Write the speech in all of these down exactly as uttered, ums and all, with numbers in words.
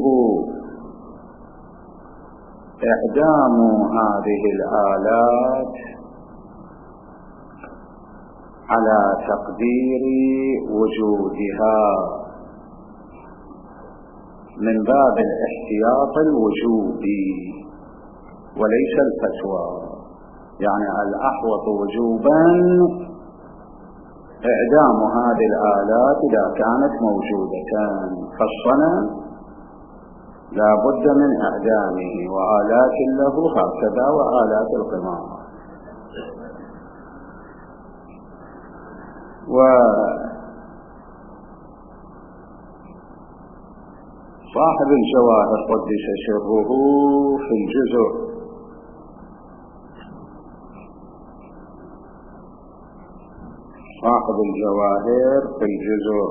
يجب إعدام هذه الآلات على تقدير وجودها من باب الاحتياط الوجوبي وليس الفتوى. يعني الأحوط وجوبا إعدام هذه الآلات إذا كانت موجودة، فالصنم لا بد من إعدامه، وآلات له هكذا وآلات القمار. وصاحب الجواهر قدس سره في الجزء صاحب الجواهر في الجزء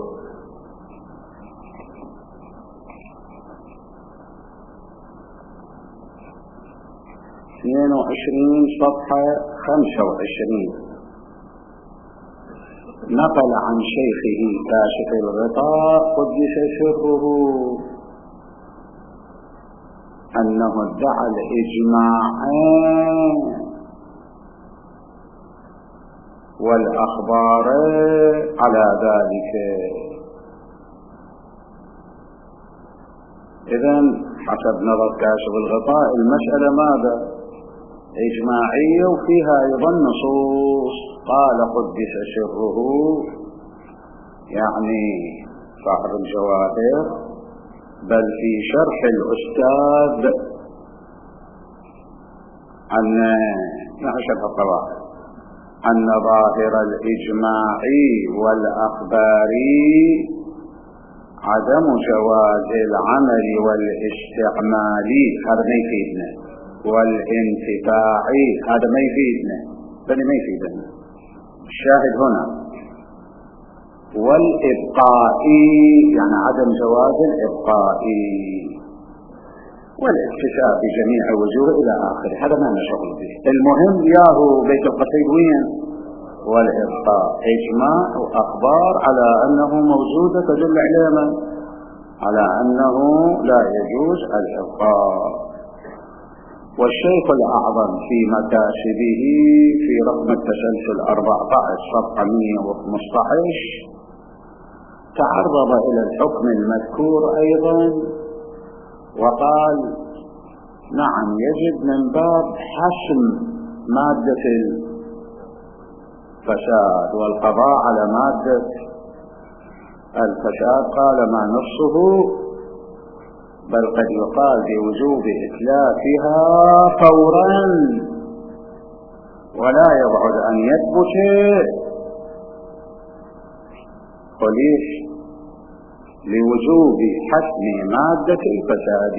اثنين وعشرين صفحة خمسة وعشرين نقل عن شيخه كاشف الغطاء قدس سره أنه ادعى الإجماع والأخبار على ذلك. إذن حسب نظر كاشف الغطاء المسألة ماذا؟ إجماعية، وفيها أيضا نصوص. قال قدس سره يعني صاحب الجواهر، بل في شرح الأستاذ أن يعني شرح القواعد أن ظاهر الإجماع والأخبار عدم جواز العمل والاستعمال، هذا ما يفيدنا، والانتفاع هذا ما يفيدنا، بل ما يفيدنا. الشاهد هنا والإبقاء يعني عدم جواز الإبقاء والاكتفاء بجميع وجوه إلى آخره، هذا ما نشغل به. المهم ياهو بيت القصيد وين؟ والإبقاء إجماع وأخبار على أنه موجود تدل على من؟ على أنه لا يجوز الإبقاء. والشيخ الأعظم في مكاسبه في رقم التسلسل أربعة عشر صفحة مئة وخمسة عشر تعرض إلى الحكم المذكور أيضا وقال نعم يجب من باب حسم مادة الفساد والقضاء على مادة الفساد. قال ما نصه بل قد يقال بوجوب إتلافها فورا ولا يبعد أن يثبت قليش لوجوب حسم مادة الفساد.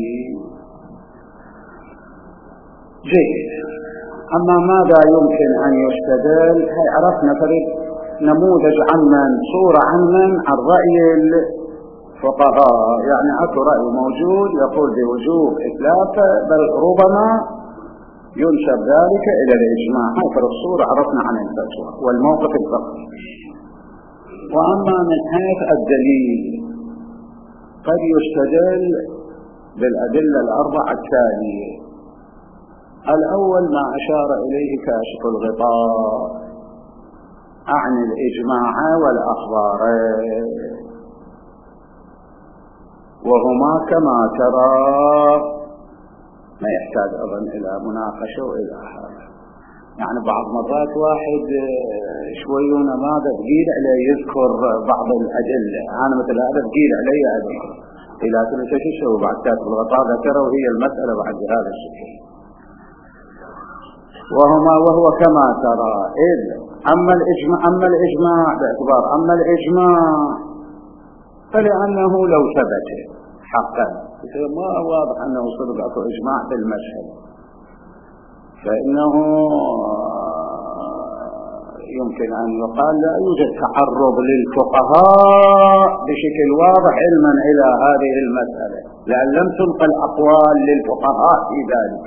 جيد. أما ماذا يمكن أن يستدل؟ هي عرفنا فريق نموذج عمن صورة عمن عن رأي الفقهاء، يعني أكو رأي موجود يقول بوجوب إتلافه، بل ربما ينسب ذلك إلى الإجماع. هذه الصورة عرفنا عن الفتوى والموقف الفقهي. وأما من حيث الدليل قد يستدل بالأدلة الأربعة التالية. الأول ما أشار إليه كاشف الغطاء عن الإجماع والأخبار، وهما كما ترى ما يحتاج أظن إلى مناقشة وإلى هذا. يعني بعض مرات واحد شويون ماذا بقيل عليه يذكر بعض الأدلة، أنا مثل هذا بقيل علي أذكر إلى ثلاثة شهور بعد كاتب الغطاء ذكره، وهي المسألة بعد هذا الشكل. وهما وهو كما ترى. إذ أما الإجماع أما الإجماع باعتبار أما الإجماع فلأنه لو ثبت حقا ما واضح أنه صدق إجماع في المشهد، فإنه يمكن أن يقال لا يوجد تعرض للفقهاء بشكل واضح علما إلى هذه المسألة، لأن لم تنقل أقوال للفقهاء في ذلك.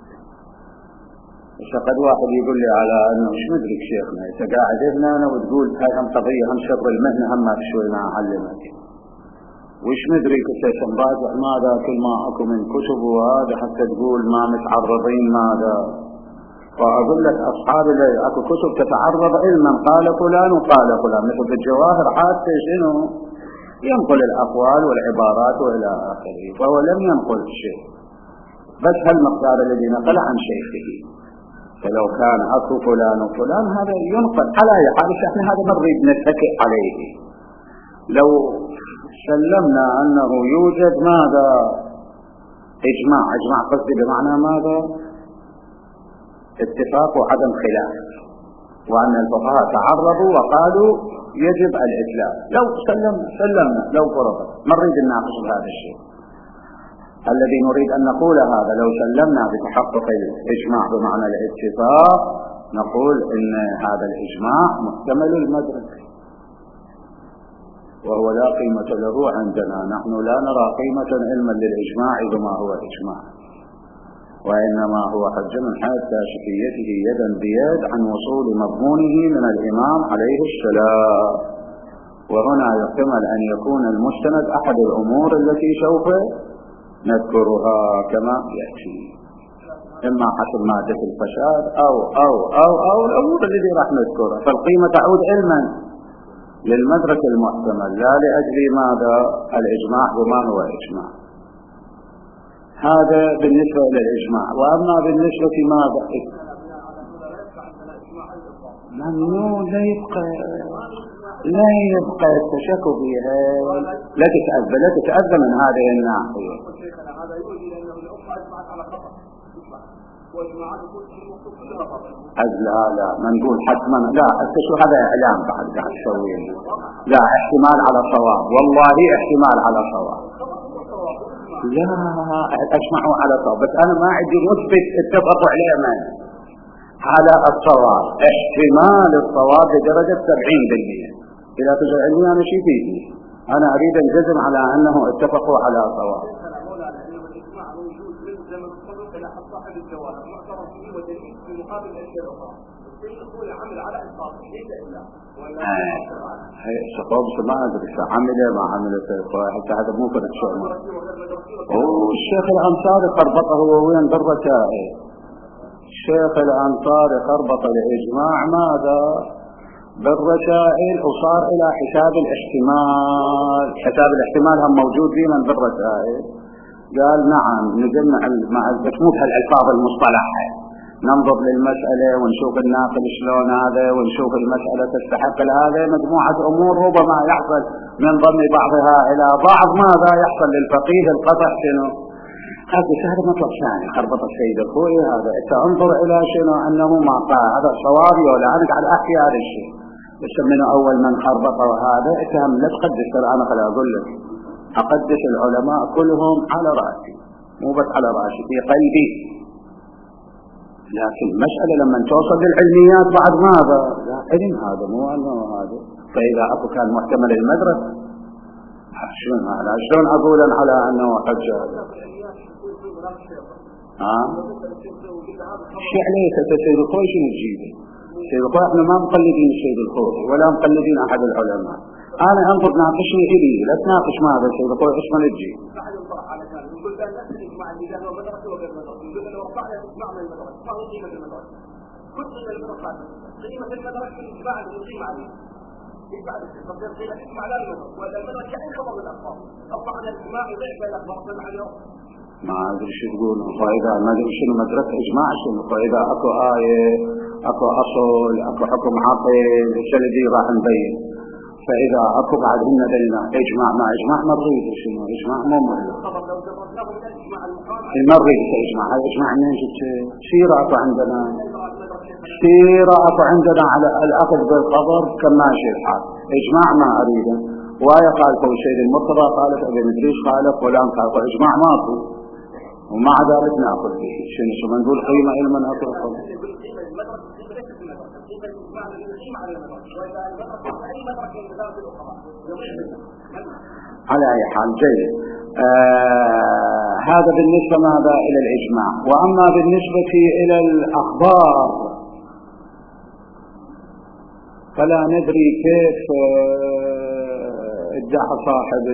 فقد واحد يقول لي على أنه مش مدرك شيخنا إذا قاعد هنا أنا وتقول هاي هم قضية هم شر المهنة هم ما شوي ما أعلمك. وش ندري كنت نراجع ماذا كل ما اكو من كتب وهذا حتى تقول ما متعرضين ماذا. فاقول لك اصحاب اكو كتب تتعرض علما قال فلان وقال فلان، مثل في الجواهر حتى شنو ينقل الاقوال والعبارات والى اخره، فهو لم ينقل شيء بس هالمقدار الذي نقل عن شيخه. فلو كان اكو فلان وفلان هذا ينقل على اي حال، احنا هذا ما نريد نتكئ عليه. لو سلمنا انه يوجد ماذا اجماع، اجماع قصدي بمعنى ماذا اتفاق وعدم خلاف، وان الفقهاء تعرضوا وقالوا يجب الاتلاف، لو سلمنا سلمنا لو فرض ما نريد نناقش بهذا الشيء. الذي نريد ان نقول هذا لو سلمنا بتحقق الاجماع بمعنى الاتفاق نقول ان هذا الاجماع محتمل المدرك، وهو لا قيمة له عندنا. نحن لا نرى قيمة علما للإجماع بما هو إجماع، وإنما هو حج من حيث كاشفيته يدا بيد عن وصول مضمونه من الإمام عليه السلام. وهنا يحتمل أن يكون المستند أحد الأمور التي سوف نذكرها كما يأتي، إما حسب مادة الفساد أو أو أو أو الأمور التي راح نذكرها. فالقيمة تعود علما للمدرك المحتمل لا لأجل ماذا الإجماع بما هو إجماع. هذا بالنسبة إلى الإجماع. وأما بالنسبة ماذا ممنوع لا يبقى لا يبقى التشكك بها، لا تتأذى لا تتأذى من هذه الناحية. لا لا ما نقول حتما، لا شو هذا إعلام بعد قاعد تسويه، لا احتمال على صواب، والله احتمال على صواب، لا اسمعوا على صواب، بس أنا ما عندي مثبت اتفقوا عليه من على الصواب، احتمال الصواب بدرجة سبعين بالمئة. إذا تجعلني أنا شيء فيه أنا أريد أن جزم على أنه اتفقوا على صواب. شطوب ما أدري عمل ما عمل حتى هذا مو كذا شيء. أوه الشيخ الأنصاري خربطه هو وين بالركائب. الشيخ الأنصاري خربط الإجماع ماذا بالرسائل وصار إلى حساب الاحتمال. حساب الاحتمال هم موجود فينا بالرسائل. قال نعم نجمع مع بس مو بهالألفاظ المصطلحة، ننظر للمسألة ونشوف الناقل شلون هذا ونشوف المسألة تستحق هذا، مجموعة أمور ربما يحصل من ضمن بعضها إلى بعض ماذا يحصل للفقيه القطع شنو. هذا هذا مطلب ثاني خربط السيد الخوي هذا. انظر إلى شنو أنه ما قال هذا صوابي ولا أنا قاعد أحكي هذا الشيء، بس منه أول من خربطه هذا اتهم. لا تقدس أنا خلي أقول لك أقدس العلماء كلهم على رأسي، مو بس على رأسي في قلبي، لكن المسألة لما توصل للعلميات بعد ماذا لا علم هذا مو أنه هذا. فإذا أكو كان محتمل المدرسة شلون هذا شلون أقول على أنه حجة ها شيء عليه سيد الخوي شنو تجيبه. سيد الخوي احنا ما مقلدين السيد الخوي ولا مقلدين أحد العلماء. أنا أنظر ناقشني إلي لا تناقش ماذا سيد الخوي إيش ما نجي. ما أدري شو تقول. فإذا ما أدري شنو مدرسة إجماع شنو. فإذا أكو آية أكو أصل أكو حكم عقل الذي راح نبين. فإذا أكو بعد إن دلنا إجماع ما إجماع ما نريد شنو إجماع مو مريد ما نريد إجماع. هذا إجماع منين جبت سيرة أكو عندنا سيرة أكو عندنا على الأخذ بالخبر كما شيء الحال. إجماع ما أريده. وآية قال فو سيد المرتضى قالت أبي مدريش قالت فلان قال إجماع ما أكو ومع ذلك نأخذ به شنو شو نقول قيمة علما أطرقه. على أي حال جيد. آه هذا بالنسبة ماذا إلى الإجماع. وأما بالنسبة إلى الأخبار فلا ندري كيف آه ادعى صاحب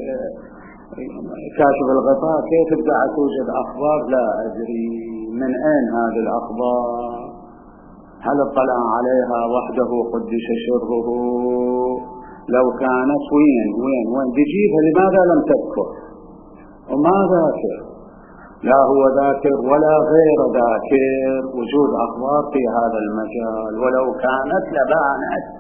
كاشف الغطاء كيف ادعى توجد أخبار لا أدري من أين هذه الأخبار، هل اطلع عليها وحده قدس سره؟ لو كانت وين وين وين بيجيبها، لماذا لم تذكر؟ وما ذاكر، لا هو ذاكر ولا غير ذاكر وجود أخبار في هذا المجال، ولو كانت لبانت.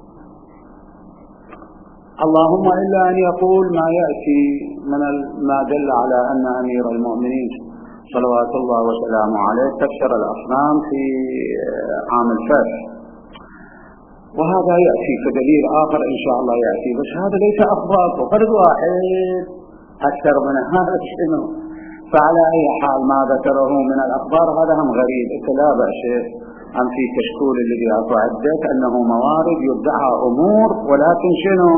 اللهم إلا أن يقول ما يأتي من ما دل على أن أمير المؤمنين صلوات الله وسلامه عليه تكسر الأصنام في عام الفتح، وهذا يأتي كدليل آخر إن شاء الله يأتي، بس هذا ليس أخبار وفرد واحد أكثر من هذا شنو. فعلى أي حال ما ذكره من الأخبار هذا هم غريب، لا بأس أم في كشكول الذي أعدت أنه موارد يدعى أمور ولكن شنو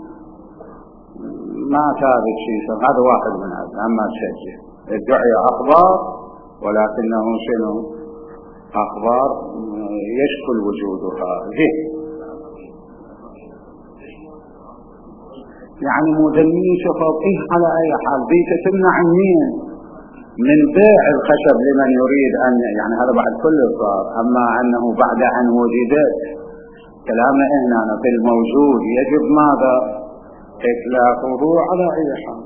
ما ثابت شيء، هذا واحد من هذا. أما تشجع ادعي أخبار ولكنه شنو أخبار يشكل وجودها ذي، يعني مدني شفاف إيه على أي حال بيت تمنع مين من بيع الخشب لمن يريد أن يعني هذا بعد كل صار. أما أنه بعد أن وجدت كلامنا هنا في الموجود يجب ماذا إطلاقه على أي حال.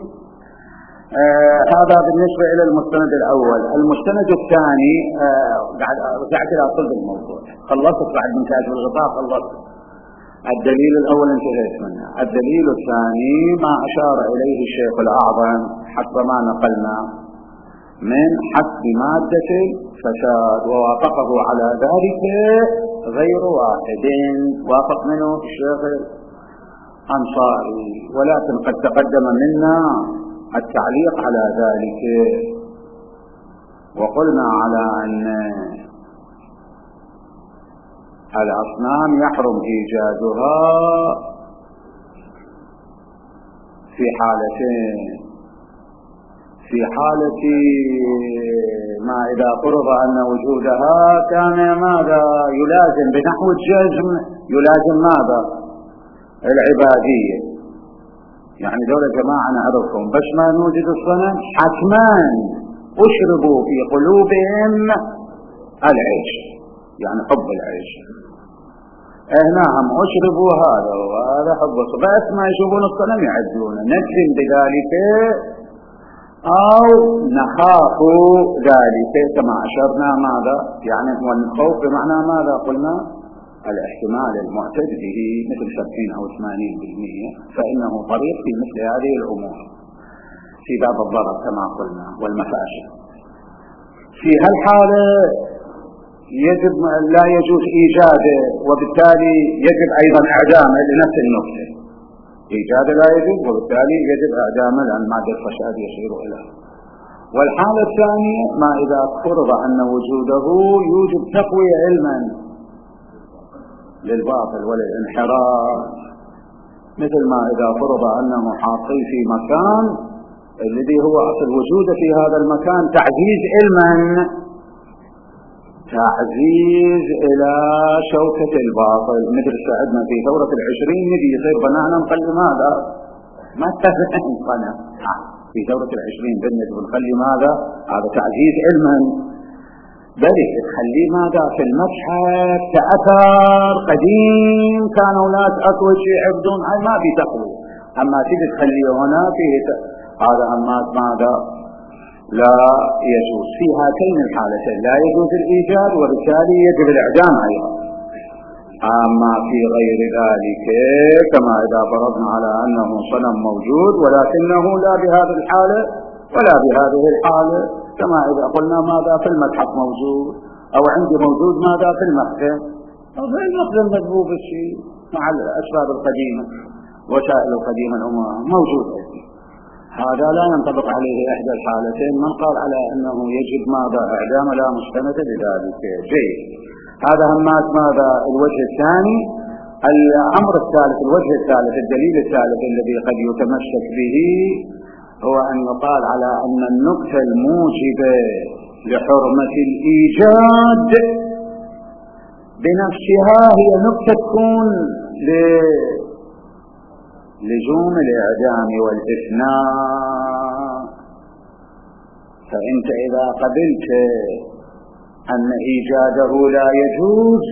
آه هذا بالنسبة إلى المستند الأول. المستند الثاني آه بعد رجعت إلى صلب الموضوع، خلصت بعد من كاشف الغطاء خلصت. الدليل الأول انتهيت منه. الدليل الثاني ما أشار إليه الشيخ الأعظم حسب ما نقلنا من حسب مادة الفساد، ووافقه على ذلك غير واحد، وافق منه الشيخ الأنصاري، ولكن قد تقدم منا التعليق على ذلك، وقلنا على أن الأصنام يحرم إيجادها في حالتين. في حالة ما إذا فرض أن وجودها كان ماذا يلازم بنحو الجزم، يلازم ماذا العبادية، يعني دولة جماعة نعرفهم بس ما نوجد الصنم حتما أشربوا في قلوبهم العيش، يعني حب العيش. هنا هم أشربوا هذا وهذا حب الصنم، بس ما يشوفون الصنم يعدون، نجزم بذلك أو نخاف ذلك كما أشرنا. ماذا يعني والخوف بمعنى ماذا قلنا الاحتمال المعتد به مثل سبعين أو ثمانين بالمئة، فإنه طريق في مثل هذه الأمور في باب الضرر كما قلنا والمفاسد. في هالحالة يجب لا يجوز إيجاده، وبالتالي يجب أيضا إعدامه لنفس النقطة. إيجاده لا يجب وبالتالي يجب إعدامه لأن مادة الفساد يصير إليه. والحالة الثانية ما إذا فرض أن وجوده يوجب تقوية علما للباطل وللانحراف، مثل ما إذا فرض أنه حاطي في مكان الذي هو أصل وجوده في هذا المكان تعزيز علما، تعزيز إلى شوكة الباطل، مثل ساعدنا في ثورة العشرين نبي يصير بنانا نخلي ماذا ما اتفقن قناة في ثورة العشرين بنت ونخلي ماذا هذا تعزيز علما، بل تخلي ماذا في المتحف كأثر قديم كانوا ناس أكوى شيء يعبدون، هاي ما في تقوى. أما تيجي تخليه هنا فيه هذا أما ماذا لا يجوز. في هاتين الحالتين لا يجوز الإيجاد وبالتالي يجب الإعدام أيضا. أما في غير ذلك كما إذا فرضنا على أنه صنم موجود ولكنه لا بهذه الحالة ولا بهذه الحالة، كما إذا قلنا ماذا في المتحف موجود أو عندي موجود ماذا في المخزن، أو في المخزن مذبوب الشيء مع الأسباب القديمة وسائل القديمة الأمم موجود، هذا لا ينطبق عليه إحدى الحالتين. من قال على أنه يجب ماذا إعدام لا مستند لذلك. جيد، هذا همات ماذا الوجه الثاني. الأمر الثالث الوجه الثالث الدليل الثالث الذي قد يتمسك به هو أن يقال على أن النقطة الموجبة لحرمة الإيجاد بنفسها هي نقطة تكون لزوم الإعدام والإفناء، فأنت إذا قبلت أن إيجاده لا يجوز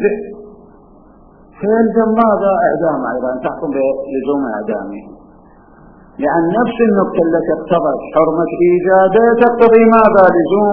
فيلزم ماذا؟ إعدام أيضا، تحكم بلزوم إعدامه، لأن نفس النقطة التي اقتضت حرمة إيجاده تقتضي ماذا؟ لزوم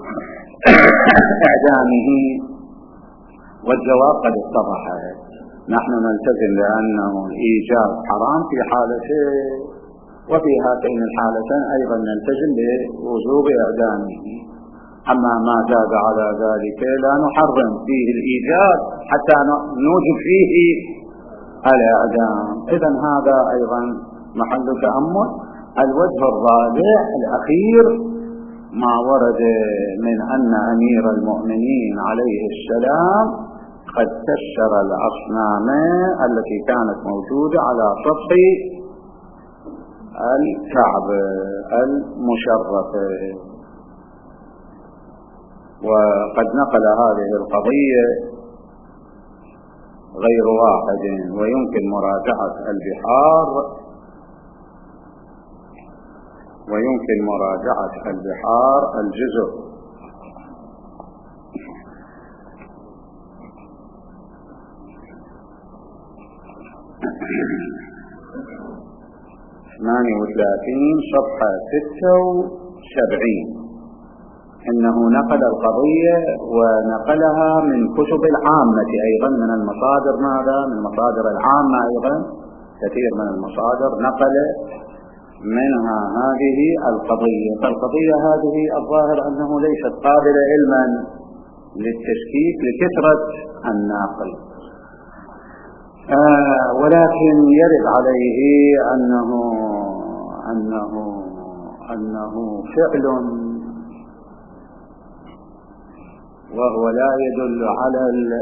إعدامه. والجواب قد اتضح، نحن نلتزم بأنه الإيجاد حرام في حالتين، وفي هاتين الحالتين أيضا نلتزم بوجوب إعدامه. أما ما زاد على ذلك لا نحرم فيه الإيجاد حتى نوجب فيه الإعدام. إذن هذا أيضا محل تأمل. الوجه الرابع الأخير ما ورد من أن أمير المؤمنين عليه السلام قد كسر الأصنام التي كانت موجودة على سطح الكعبة المشرفة، وقد نقل هذه القضية غير واحد، ويمكن مراجعة البحار ويمكن مراجعة البحار الجزء ثمانية وثلاثين صفحة ستة وسبعين، إنه نقل القضية ونقلها من كتب العامة أيضا، من المصادر ماذا؟ من المصادر العامة أيضا، كثير من المصادر نقل منها هذه القضية. فالقضية هذه الظاهر أنه ليست قابلة علما للتشكيك لكثرة الناقل، آه ولكن يرد عليه أنه أنه أنه فعل وهو لا يدل على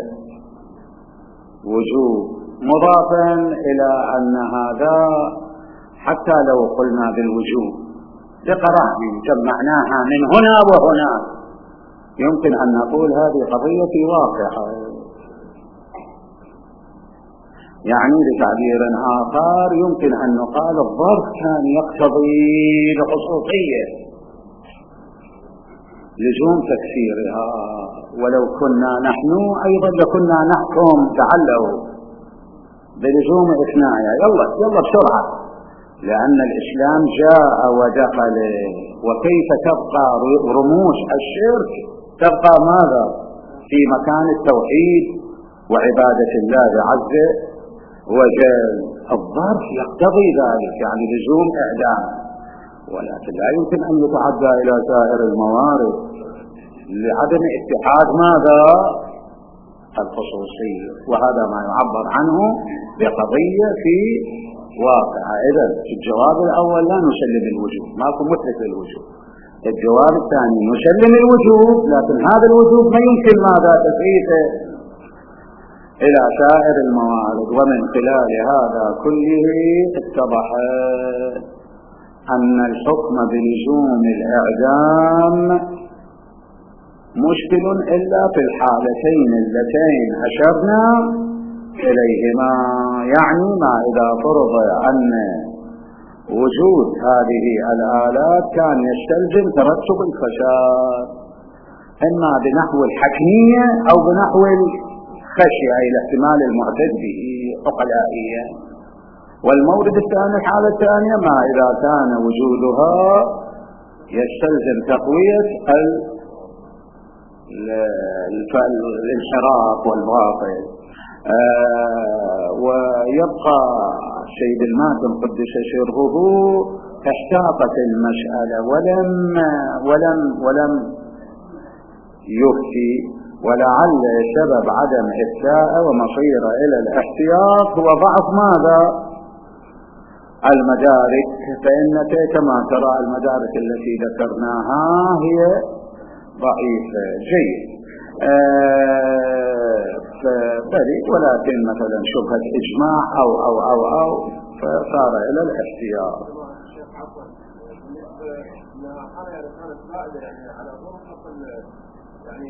الوجوب، مضافا إلى أن هذا حتى لو قلنا بالوجوب لقرائن جمعناها من هنا وهنا يمكن أن نقول هذه قضية واقعة، يعني بتعبير آخر يمكن أن نقال الظرف كان يقتضي الخصوصية لزوم تكسيرها، ولو كنا نحن أيضا لكنا نحكم تعلوا بلزوم إثناءها، يلا يلا بسرعة، لأن الإسلام جاء ودخل، وكيف تبقى رموز الشرك تبقى ماذا؟ في مكان التوحيد وعبادة الله عز وجل. الظرف يقتضي ذلك، يعني لزوم إعدام، ولكن لا يمكن أن يتعدى إلى سائر الموارد لعدم اتحاد ماذا؟ الخصوصية، وهذا ما يعبر عنه بقضية في واقعة. إذن الجواب الأول لا نسلم الوجوب، ماكو مطلق للوجوب. الجواب الثاني نسلم الوجوب، لكن هذا الوجوب ما يمكن ماذا؟ تفعيله إلى سائر الموارد. ومن خلال هذا كله اتضح أن الحكم بلزوم الإعدام مشكل إلا في الحالتين اللتين أشرنا إليهما، يعني ما إذا فرض أن وجود هذه الآلات كان يستلزم ترتب الفساد، إما بنحو الحكمية أو بنحو الخشية، أي الاحتمال المعتد به عقلائيا. والمورد الثاني الحالة الثانية ما إذا كان وجودها يستلزم تقوية الانحراف والباطل. آه ويبقى سيد الماتم قدس سره احتاطت المسألة ولم ولم ولم يفتي، ولعل سبب عدم إفتاء ومصير إلى الاحتياط هو ضعف ماذا؟ المدارك. فإنك كما ترى المدارك التي ذكرناها هي ضعيفة. جيد. آه فبريء، ولكن مثلا شبهة إجماع أو أو أو أو فصار إلى الاحتياط. يعني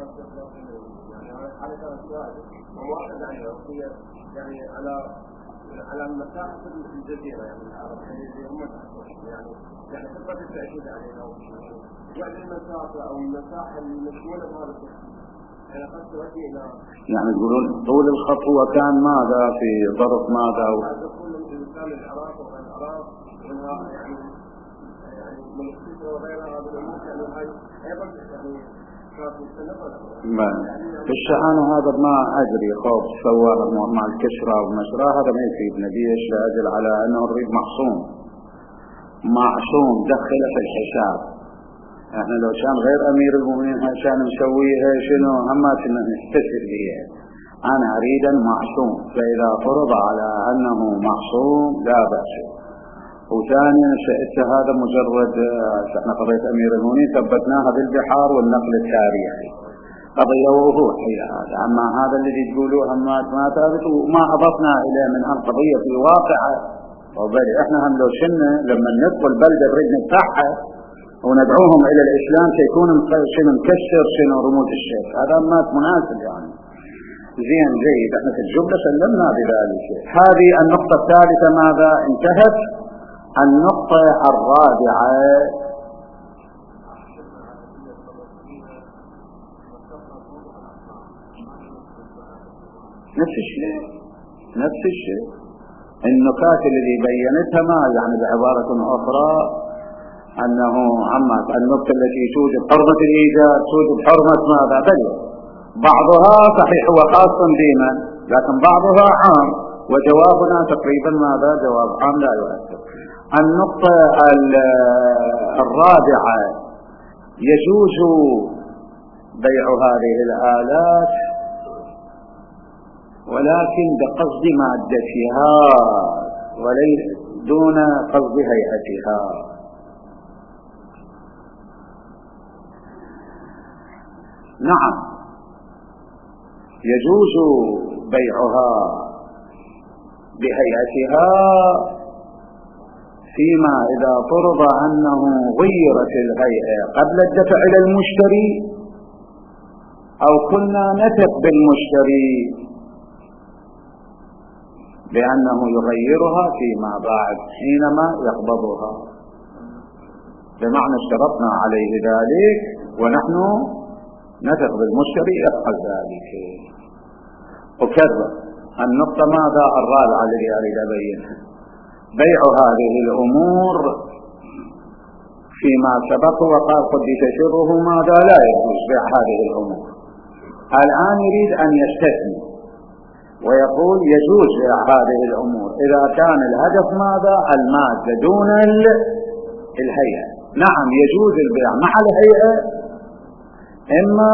يعني على على المساحة الجزيرة يعني العرب اللي هم يعني يعني خطة التأكيد عليها يعني المسافة أو المساحة المشمولة بهذا التخطيط يعني قد تؤدي إلى يعني يقولون طول الخط هو كان ماذا في ظرف ماذا و... هذا كله من إنسان العراق وغير العراق ومنها يعني يعني من السيطة وغيرها هذه الأمور يعني هاي أيضا يعني كانت مستنفة في الشأن هذا ما أدري خوف سواه مع الكشرة والمشرة هذا ما يفيدنا بيش لأجل على أنه الريد محصوم معصوم دخل في الحساب. احنا لو كان غير امير المؤمنين عشان مسويها شنو هما كنا نستفسر بها. انا اريد معصوم فاذا فرض على انه معصوم لا باس. وثانيا شئت هذا مجرد احنا قضيه امير المؤمنين ثبتناها بالبحار والنقل التاريخي قضيه وضوحي هذا. اما هذا الذي تقولوه ما ما ثابت وما اضفنا اليه من القضيه في واقعه وبالي احنا هم لو شلنا لما ندخل بلده نريد نفتحها وندعوهم الى الاسلام سيكون شنو مكسر شنو رموز الشرك هذا ما مناسب يعني زين جيد. احنا في الجمله سلمنا بذلك. هذه النقطه الثالثه ماذا انتهت. النقطه الرابعه نفس الشيء نفس الشيء النكات التي بينتها ما يعني بعباره اخرى أنه عمت النقطة التي توجد حرمة الإيجاد توجد حرمة ماذا بل بعضها صحيح هو خاص دينا لكن بعضها عام وجوابنا تقريبا ماذا جواب عام لا يؤثر. النقطة الرابعة يجوز بيع هذه الآلات ولكن بقصد مادتها وليس دون قصد هيئتها. نعم يجوز بيعها بهيئتها فيما إذا فرض أنه غيرت الهيئة قبل الدفع إلى المشتري أو كنا نثق بالمشتري بأنه يغيرها فيما بعد حينما يقبضها بمعنى اشترطنا عليه ذلك ونحن نثق بالمشتري يفعل ذلك. وكذا النقطة ماذا الرابعة التي أريد أبينها بيع هذه الأمور فيما سبق وقال قدس سره ماذا لا يجوز بيع هذه الأمور. الآن يريد أن يستثني ويقول يجوز بيع هذه الأمور إذا كان الهدف ماذا المادة دون الهيئة. نعم يجوز البيع مع الهيئة إما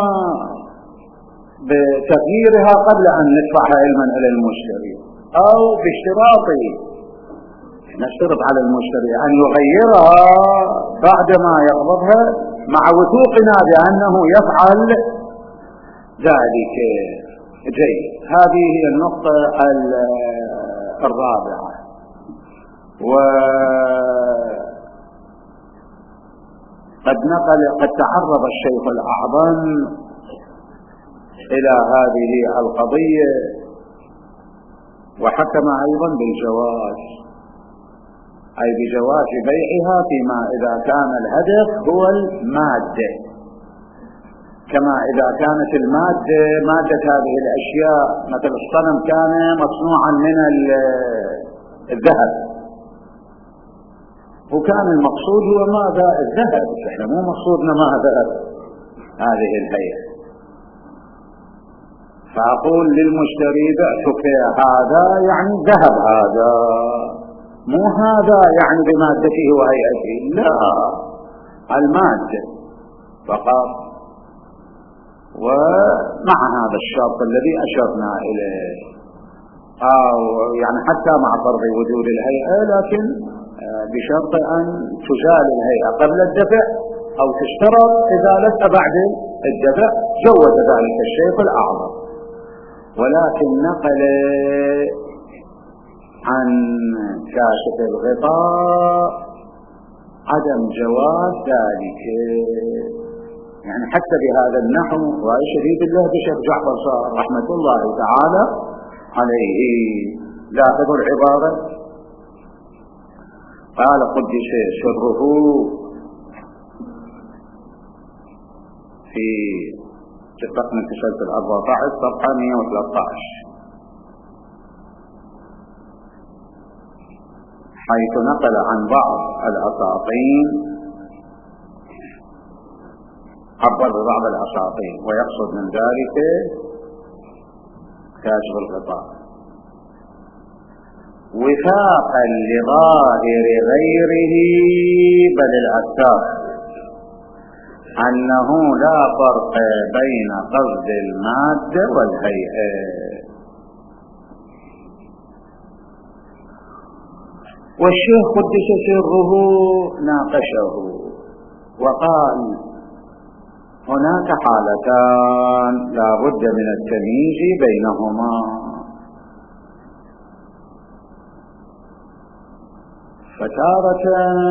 بتغييرها قبل أن ندفعها علما إلى المشتري أو باشتراطه نشترط على المشتري أن يغيرها بعدما يقبضها مع وثوقنا بأنه يفعل ذلك. جيد. هذه هي النقطة الرابعة. وقد نقل قد تعرض الشيخ الأعظم إلى هذه القضية وحكم أيضا بالجواز أي بجواز بيعها فيما إذا كان الهدف هو المادة كما إذا كانت المادة مادة هذه الأشياء مثل الصنم كان مصنوعا من الذهب وكان المقصود هو ماذا الذهب احنا مو مقصودنا ماذا هذه الهيئة. فأقول للمشتري بعتك هذا يعني ذهب هذا مو هذا يعني بمادته وهيئته لا المادة فقط. ومع هذا الشرط الذي أشرنا إليه أو يعني حتى مع فرض وجود الهيئة لكن بشرط أن تزال الهيئة قبل الدفع أو تشترط إزالتها بعد الدفع جوز ذلك الشيخ الأعظم. ولكن نقل عن كاشف الغطاء عدم جواز ذلك يعني حتى بهذا النحو وشهيد الله بشيخ جعفر صار رحمة الله تعالى عليه لاحظوا العبارة. قال قدس سره في رقم التسلسل أربعة عشر صفحة مئة وثلاثة عشر، حيث نقل عن بعض الأساطين، عبر ببعض الأساطين ويقصد من ذلك كاشف الغطاء، وفاقا لظاهر غيره بل الأكثر أنه لا فرق بين قصد المادة والهيئة. والشيخ قدس سره ناقشه وقال هناك حالتان لا بد من التمييز بينهما. فتارة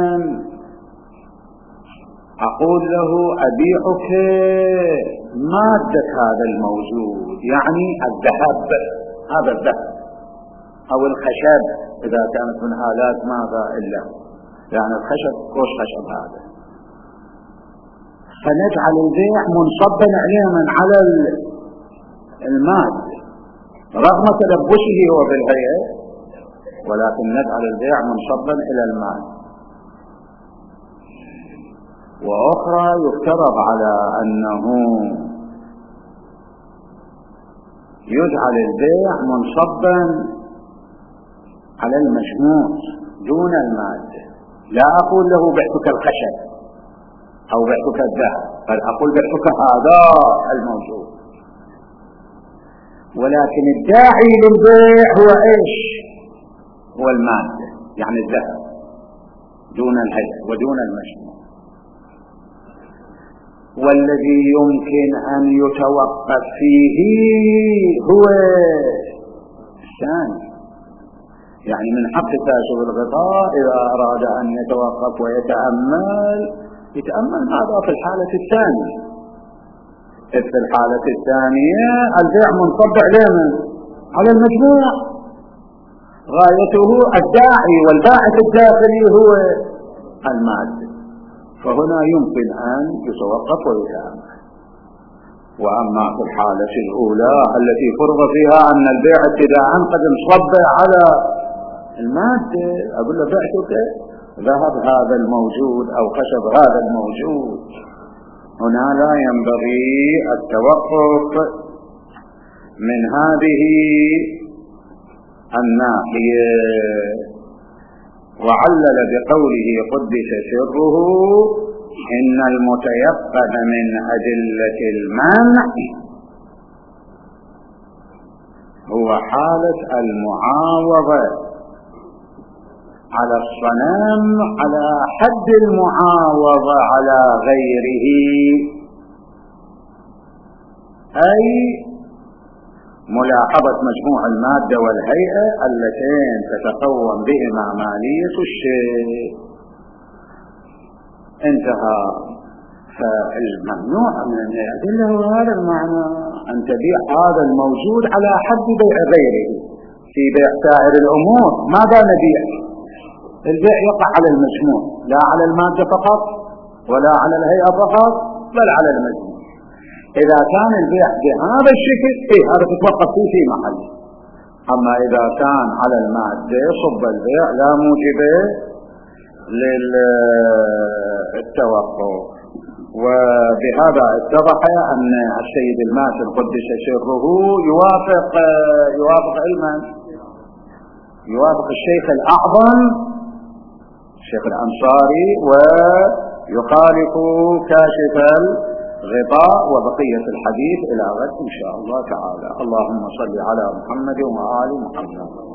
أقول له أبيعك مادة هذا الموجود، يعني الذهب، هذا الذهب أو الخشب إذا كانت من آلات ماذا إلا يعني الخشب، كوش خشب هذا، فنجعل البيع منصبا علينا على المادة رغم تلبسه هو بالهيئة، ولكن نجعل البيع منصبا إلى المال. وأخرى يفترض على أنه يجعل البيع منصبا على المجموع دون المادة. لا أقول له بعتك الخشب أو بعتك الذهب، بل أقول بعتك هذا الموجود، ولكن الداعي للبيع هو إيش؟ هو المادة، يعني الذهب دون الهيئة ودون المجموع. والذي يمكن أن يتوقف فيه هو الثاني، يعني من حق كاشف الغطاء إذا أراد أن يتوقف ويتأمل يتأمل ماذا في الحالة الثانية. في الحالة الثانية البيع منصب علينا على المجموع، غايته الداعي والباعث الداخلي هو المادة، فهنا يمكن أن يتوقف ويتأمل. وأما في الحالة الأولى التي فرض فيها أن البيع ابتداء قد انصب على المادة، أقول له بعتك ذهب هذا الموجود أو خشب هذا الموجود، هنا لا ينبغي التوقف من هذه الناحية. وعلل بقوله قدس سره إن المتيقن من أدلة المنع هو حالة المعاوضة على الصنم على حد المعاوضة على غيره، أي ملاحظة مجموع المادة والهيئة اللتين تتقوم بهما مالية الشيء. انتهى. فالممنوع من الأدلة هو هذا المعنى، أن تبيع هذا الموجود على حد بيع غيره. في بيع سائر الأمور ماذا نبيع؟ البيع يقع على المجموع، لا على المادة فقط ولا على الهيئة فقط، بل على المجموع. إذا كان البيع بهذا الشكل إيه هذا تتوقف فيه في محل. أما إذا كان على المادة صب البيع لا موجب للتوقف. وبهذا اتضح أن السيد الماسن قدس سره يوافق يوافق علما يوافق الشيخ الأعظم الشيخ الأنصاري، ويخالف كاشف الغطاء. وبقية الحديث إلى غد إن شاء الله تعالى. اللهم صل على محمد وآل محمد.